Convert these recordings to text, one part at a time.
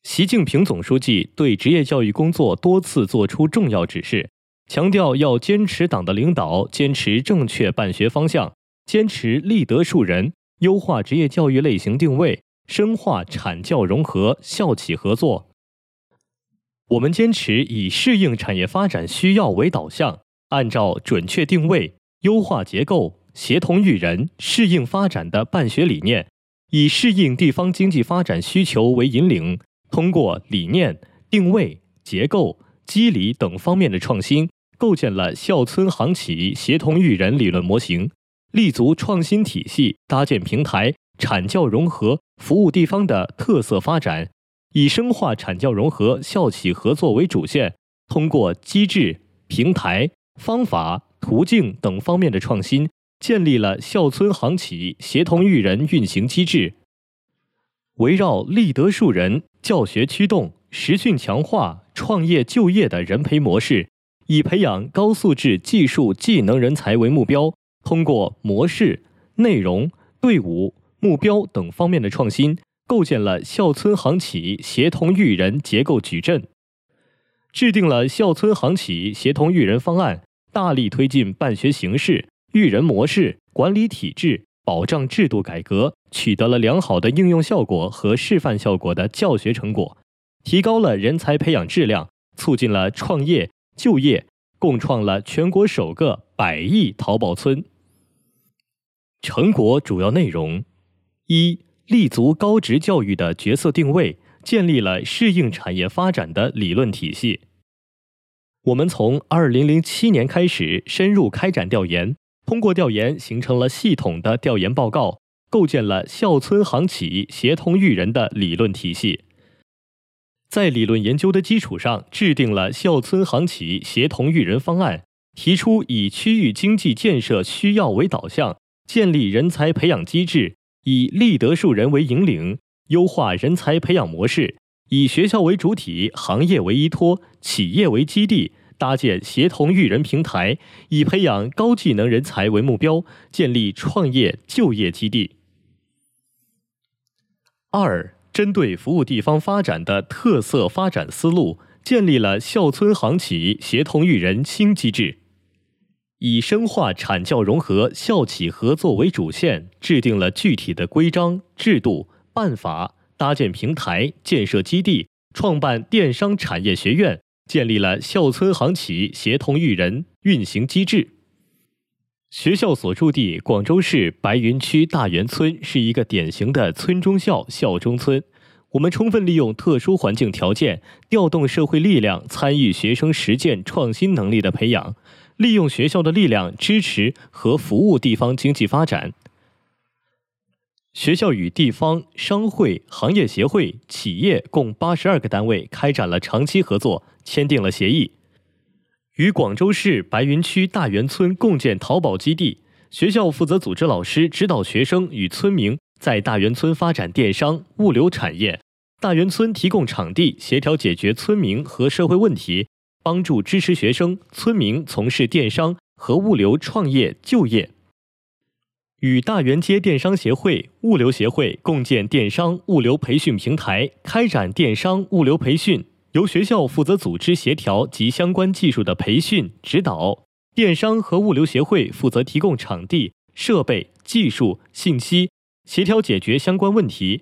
习近平总书记对职业教育工作多次作出重要指示，强调要坚持党的领导，坚持正确办学方向，坚持立德树人，优化职业教育类型定位，深化产教融合、校企合作。我们坚持以适应产业发展需要为导向，按照准确定位、优化结构、协同育人、适应发展的办学理念，以适应地方经济发展需求为引领，通过理念、定位、结构、机理等方面的创新，构建了校村行企协同育人理论模型，立足创新体系，搭建平台，产教融合，服务地方的特色发展，以深化产教融合、校企合作为主线，通过机制、平台、方法、途径等方面的创新，建立了校村行企协同育人运行机制。围绕立德树人、教学驱动、实训强化、创业就业的人培模式，以培养高素质技术技能人才为目标，通过模式、内容、队伍、目标等方面的创新，构建了校村行企协同育人结构矩阵，制定了校村行企协同育人方案，大力推进办学形式、育人模式、管理体制、保障制度改革，取得了良好的应用效果和示范效果的教学成果，提高了人才培养质量，促进了创业、就业，共创了全国首个100亿淘宝村。成果主要内容：一、立足高职教育的角色定位，建立了适应产业发展的理论体系。我们从2007年开始深入开展调研，通过调研形成了系统的调研报告，构建了校村行企协同育人的理论体系。在理论研究的基础上，制定了校村行企协同育人方案，提出以区域经济建设需要为导向，建立人才培养机制，以立德树人为引领，优化人才培养模式，以学校为主体，行业为依托，企业为基地，搭建协同育人平台，以培养高技能人才为目标，建立创业就业基地。二、针对服务地方发展的特色发展思路，建立了校村行企协同育人新机制，以深化产教融合、校企合作为主线，制定了具体的规章、制度、办法，搭建平台，建设基地，创办电商产业学院，建立了校村行企协同育人运行机制。学校所驻地广州市白云区大源村是一个典型的村中校、校中村。我们充分利用特殊环境条件，调动社会力量，参与学生实践创新能力的培养，利用学校的力量支持和服务地方经济发展。学校与地方、商会、行业协会、企业共82个单位开展了长期合作，签订了协议。与广州市白云区大源村共建淘宝基地，学校负责组织老师指导学生与村民在大源村发展电商、物流产业，大源村提供场地，协调解决村民和社会问题，帮助支持学生、村民从事电商和物流创业就业。与大源街电商协会、物流协会共建电商物流培训平台，开展电商物流培训，由学校负责组织协调及相关技术的培训指导，电商和物流协会负责提供场地、设备、技术、信息，协调解决相关问题。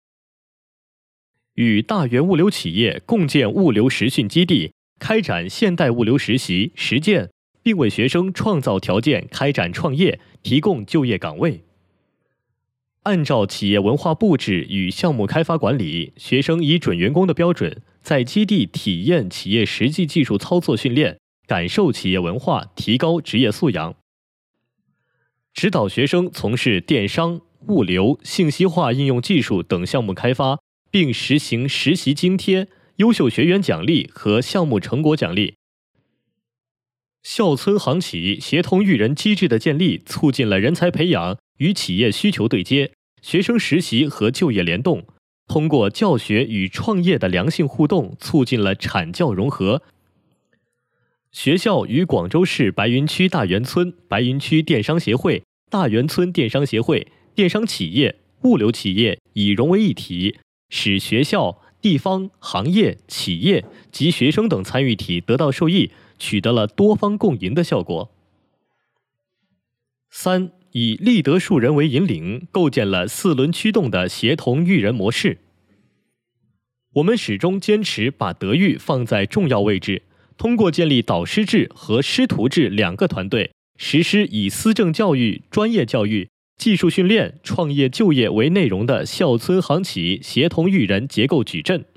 与大源物流企业共建物流实训基地，开展现代物流实习实践，并为学生创造条件开展创业，提供就业岗位。按照企业文化布置与项目开发管理，学生以准员工的标准，在基地体验企业实际技术操作训练，感受企业文化，提高职业素养。指导学生从事电商、物流、信息化应用技术等项目开发，并实行实习津贴、优秀学员奖励和项目成果奖励。校村行企协同育人机制的建立，促进了人才培养与企业需求对接，学生实习和就业联动，通过教学与创业的良性互动，促进了产教融合。学校与广州市白云区大源村、白云区电商协会、大源村电商协会、电商企业、物流企业以融为一体，使学校、 地方、行业、企业及学生等参与体得到受益，取得了多方共赢的效果。3、以立德树人为引领，构建了4轮驱动的协同育人模式。我们始终坚持把德育放在重要位置，通过建立导师制和师徒制2个团队，实施以思政教育、专业教育、技术训练、创业就业为内容的校村行企协同育人结构矩阵。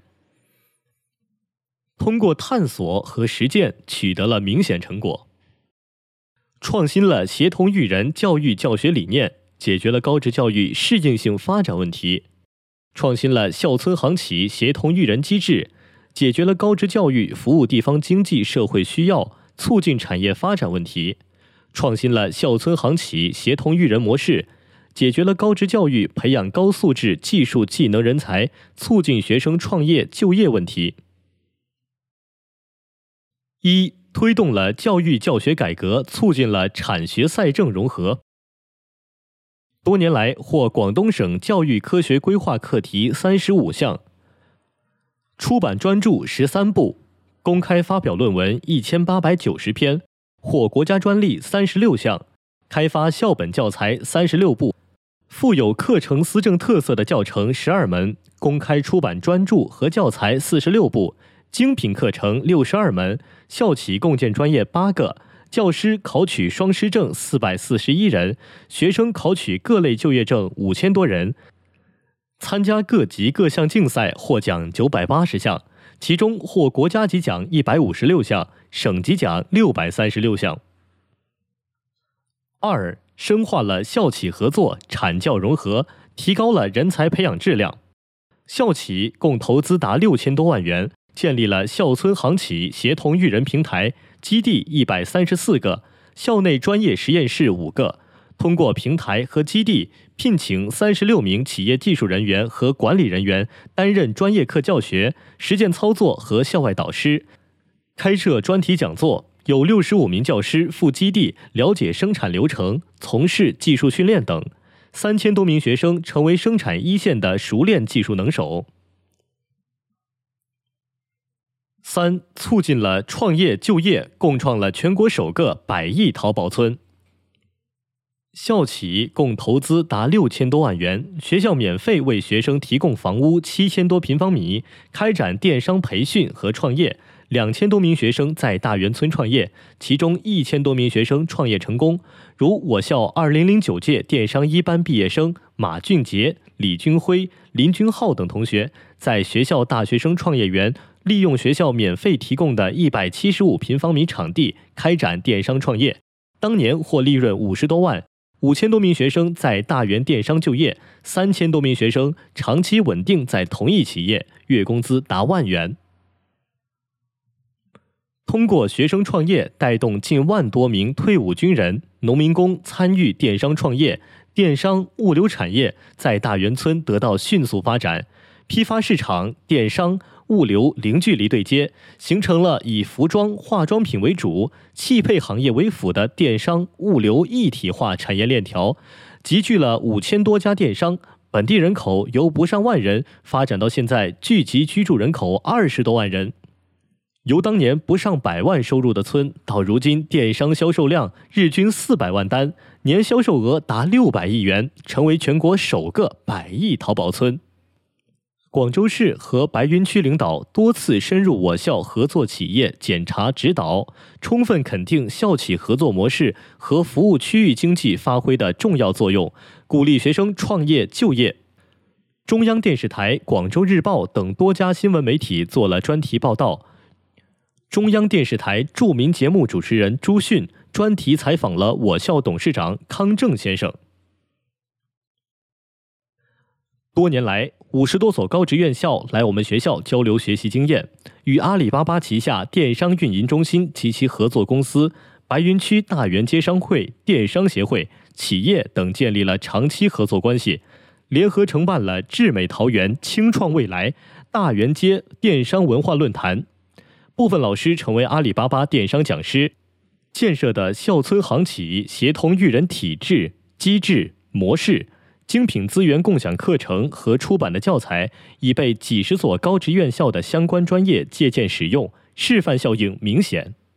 通过探索和实践取得了明显成果，创新了协同育人教育教学理念，解决了高职教育适应性发展问题；创新了校村行企协同育人机制，解决了高职教育服务地方经济社会需要、促进产业发展问题；创新了校村行企协同育人模式，解决了高职教育培养高素质技术技能人才、促进学生创业就业问题。1、推动了教育教学改革，促进了产学赛政融合。多年来，获广东省教育科学规划课题35项，出版专著13部，公开发表论文1890篇，获国家专利36项，开发校本教材36部，富有课程思政特色的教程12门，公开出版专著和教材46部，精品课程62门，校企共建专业8个，教师考取双师证441人，学生考取各类就业证5000多人，参加各级各项竞赛获奖980项，其中获国家级奖156项，省级奖636项。2、深化了校企合作、产教融合，提高了人才培养质量。校企共投资达6000多万元，建立了校村行企协同育人平台，基地134个，校内专业实验室5个。通过平台和基地，聘请36名企业技术人员和管理人员担任专业课教学、实践操作和校外导师，开设专题讲座，有65名教师赴基地了解生产流程，从事技术训练等，3000多名学生成为生产一线的熟练技术能手。3、促进了创业就业，共创了全国首个100亿淘宝村。校企共投资达6000多万元，学校免费为学生提供房屋7000多平方米，开展电商培训和创业，2000多名学生在大园村创业，其中1000多名学生创业成功。如我校2009届电商1班毕业生马俊杰、李军辉、林军浩等同学，在学校大学生创业园利用学校免费提供的175平方米场地开展电商创业，当年获利润50多万。5000多名学生在大园电商就业，3000多名学生长期稳定在同一企业，月工资达万元。通过学生创业，带动近10000多名退伍军人、农民工参与电商创业，电商物流产业在大园村得到迅速发展，批发市场、电商、物流零距离对接，形成了以服装、化妆品为主、汽配行业为辅的电商、物流一体化产业链条，集聚了5000多家电商，本地人口由不上万人发展到现在聚集居住人口20多万人。由当年不上100万收入的村，到如今电商销售量日均400万单，年销售额达600亿元，成为全国首个100亿淘宝村。广州市和白云区领导多次深入我校合作企业检查指导，充分肯定校企合作模式和服务区域经济发挥的重要作用，鼓励学生创业就业。中央电视台、广州日报等多家新闻媒体做了专题报道。中央电视台著名节目主持人朱迅专题采访了我校董事长康正先生。多年来，50多所高职院校来我们学校交流学习经验，与阿里巴巴旗下电商运营中心及其合作公司、白云区大园街商会、电商协会、企业等建立了长期合作关系，联合承办了智美桃园、轻创未来、大园街电商文化论坛。部分老师成为阿里巴巴电商讲师，建设的校村行企协同育人体制、机制、模式， 精品资源共享课程和出版的教材已被几十所高职院校的相关专业借鉴使用，示范效应明显。